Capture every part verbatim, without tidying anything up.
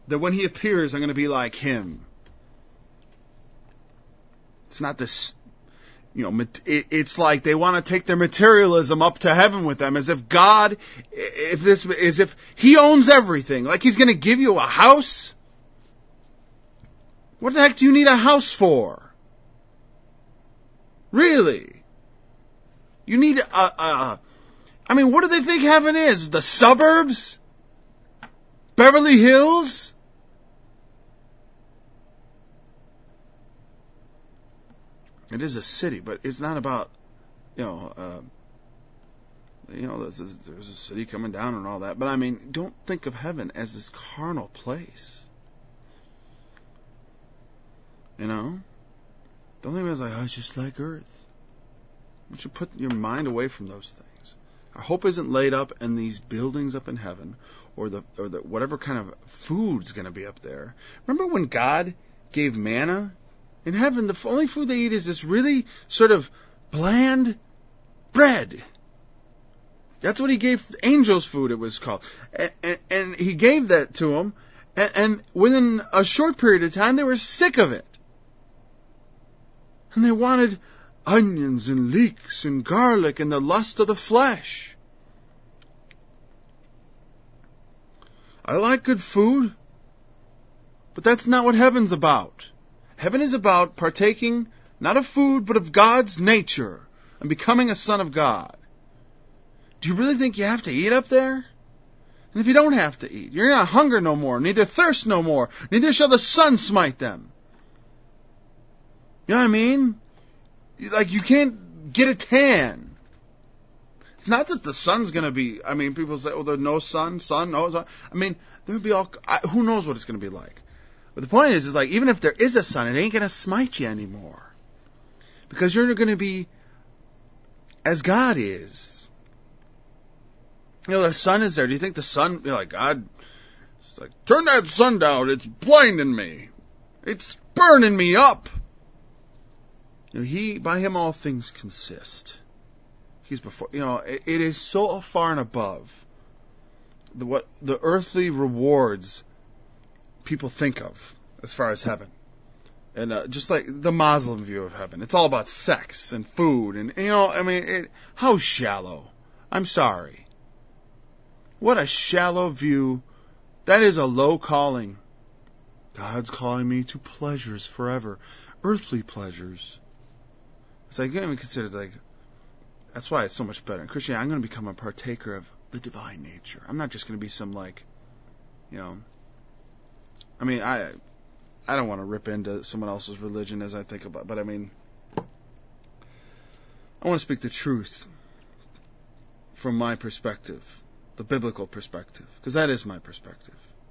that when he appears, I'm going to be like him. It's not this, you know, it's like they want to take their materialism up to heaven with them, as if God, if this, as if he owns everything. Like he's going to give you a house? What the heck do you need a house for? Really? You need a, a, I mean, what do they think heaven is? The suburbs? Beverly Hills? It is a city, but it's not about, you know, uh, you know, there's, there's a city coming down and all that. But I mean, don't think of heaven as this carnal place. You know? Don't think of it as like, oh, it's just like earth. You should put your mind away from those things. Our hope isn't laid up in these buildings up in heaven, or the or the whatever kind of food's going to be up there. Remember when God gave manna? In heaven, the only food they eat is this really sort of bland bread. That's what he gave angels food, it was called. And, and, and he gave that to them, and, and within a short period of time, they were sick of it. And they wanted onions and leeks and garlic and the lust of the flesh. I like good food, but that's not what heaven's about. Heaven is about partaking not of food, but of God's nature and becoming a son of God. Do you really think you have to eat up there? And if you don't have to eat, you're not hunger no more, neither thirst no more, neither shall the sun smite them. You know what I mean? Like, you can't get a tan. It's not that the sun's going to be, I mean, people say, oh, there's no sun, sun, no sun. I mean, there'll be all, I, who knows what it's going to be like. But the point is, is like, even if there is a sun, it ain't going to smite you anymore. Because you're going to be as God is. You know, the sun is there. Do you think the sun, you're like, God, it's like, turn that sun down. It's blinding me. It's burning me up. You know, he, by him all things consist. He's before, you know, it, it is so far and above the, what the earthly rewards people think of as far as heaven. And uh, just like the Muslim view of heaven, it's all about sex and food. And, you know, I mean, it, how shallow. I'm sorry. What a shallow view. That is a low calling. God's calling me to pleasures forever. Earthly pleasures. It's like, you know, consider like, that's why it's so much better. In Christianity, I'm going to become a partaker of the divine nature. I'm not just going to be some, like, you know, I mean, I I don't want to rip into someone else's religion as I think about, but I mean, I want to speak the truth from my perspective, the biblical perspective, because that is my perspective.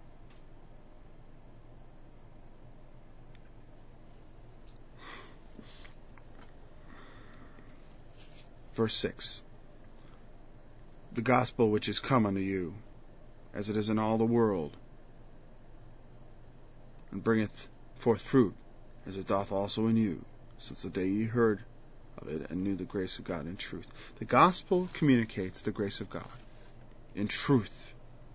Verse six. The gospel which is come unto you, as it is in all the world, and bringeth forth fruit, as it doth also in you, since the day ye heard of it, and knew the grace of God in truth. The gospel communicates the grace of God in truth.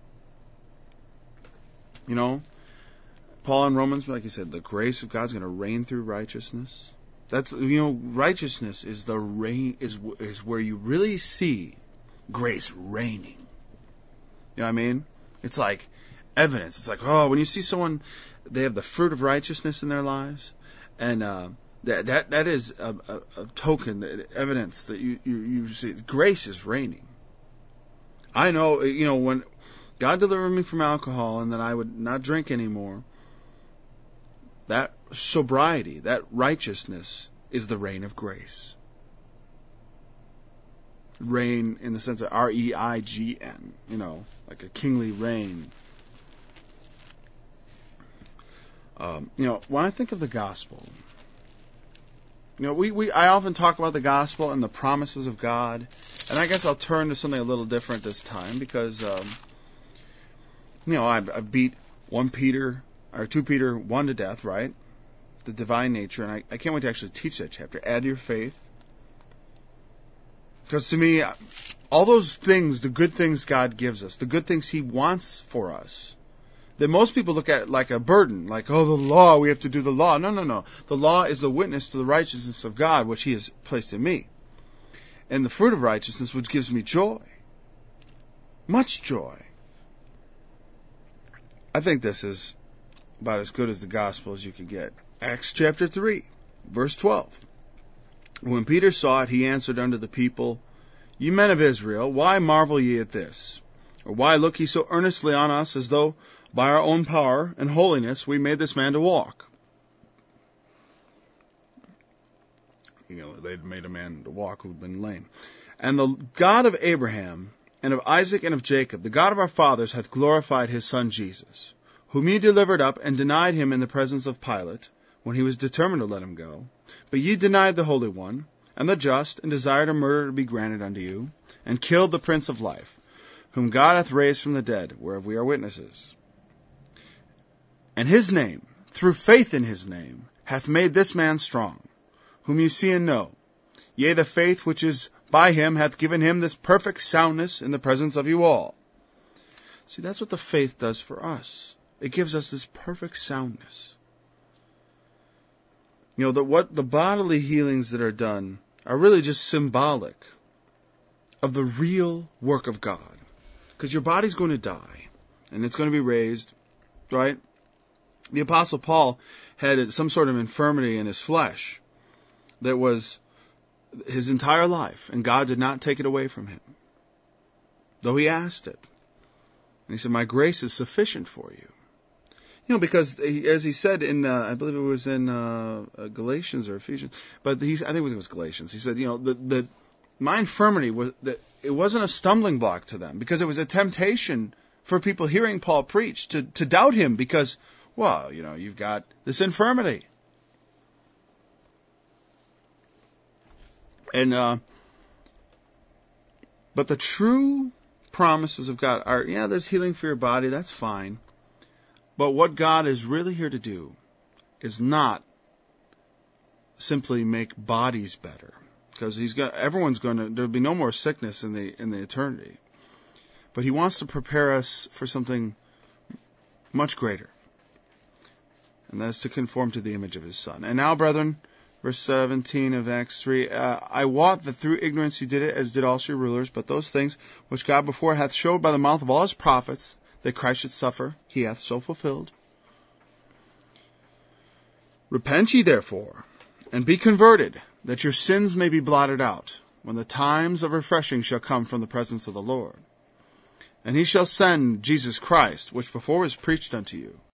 You know, Paul in Romans, like he said, the grace of God is going to reign through righteousness. That's, you know, righteousness is the reign, is is where you really see grace reigning. You know what I mean? It's like evidence. It's like, oh, when you see someone, they have the fruit of righteousness in their lives, and uh, that that that is a, a, a token, evidence that you, you you see grace is reigning. I know, you know, when God delivered me from alcohol and that I would not drink anymore, that sobriety, that righteousness is the reign of grace. Reign in the sense of R E I G N, you know, like a kingly reign. Um, you know, when I think of the gospel, you know, we, we I often talk about the gospel and the promises of God, and I guess I'll turn to something a little different this time because, um, you know, I've, I've beat one Peter or two Peter one to death, right? The divine nature, and I, I can't wait to actually teach that chapter. Add your faith. Because to me, all those things, the good things God gives us, the good things He wants for us, that most people look at like a burden, like, oh, the law, we have to do the law. No, no, no. The law is the witness to the righteousness of God, which He has placed in me. And the fruit of righteousness, which gives me joy. Much joy. I think this is about as good as the gospel as you could get. Acts chapter three, verse twelve. When Peter saw it, he answered unto the people, Ye men of Israel, why marvel ye at this? Or why look ye so earnestly on us, as though by our own power and holiness we made this man to walk? You know, they'd made a man to walk who'd been lame. And the God of Abraham, and of Isaac, and of Jacob, the God of our fathers, hath glorified his Son Jesus, whom ye delivered up, and denied him in the presence of Pilate, when he was determined to let him go. But ye denied the Holy One, and the just, and desired a murder to be granted unto you, and killed the Prince of Life, whom God hath raised from the dead, whereof we are witnesses. And his name, through faith in his name, hath made this man strong, whom ye see and know. Yea, the faith which is by him hath given him this perfect soundness in the presence of you all. See, that's what the faith does for us. It gives us this perfect soundness. You know, that what the bodily healings that are done are really just symbolic of the real work of God. Because your body's going to die, and it's going to be raised, right? The Apostle Paul had some sort of infirmity in his flesh that was his entire life, and God did not take it away from him, though he asked it. And he said, my grace is sufficient for you. You know, because as he said in, uh, I believe it was in uh, Galatians or Ephesians, but he, I think it was Galatians. He said, you know, that the, my infirmity was that it wasn't a stumbling block to them, because it was a temptation for people hearing Paul preach to, to doubt him because, well, you know, you've got this infirmity. And, uh, but the true promises of God are, yeah, there's healing for your body, that's fine. But what God is really here to do is not simply make bodies better, because he's got, everyone's going to, there'll be no more sickness in the, in the eternity. But he wants to prepare us for something much greater. And that is to conform to the image of his Son. And now, brethren, verse seventeen of Acts three, uh, I wot that through ignorance you did it, as did also your rulers, but those things which God before hath showed by the mouth of all his prophets, that Christ should suffer, he hath so fulfilled. Repent ye therefore, and be converted, that your sins may be blotted out, when the times of refreshing shall come from the presence of the Lord. And he shall send Jesus Christ, which before was preached unto you,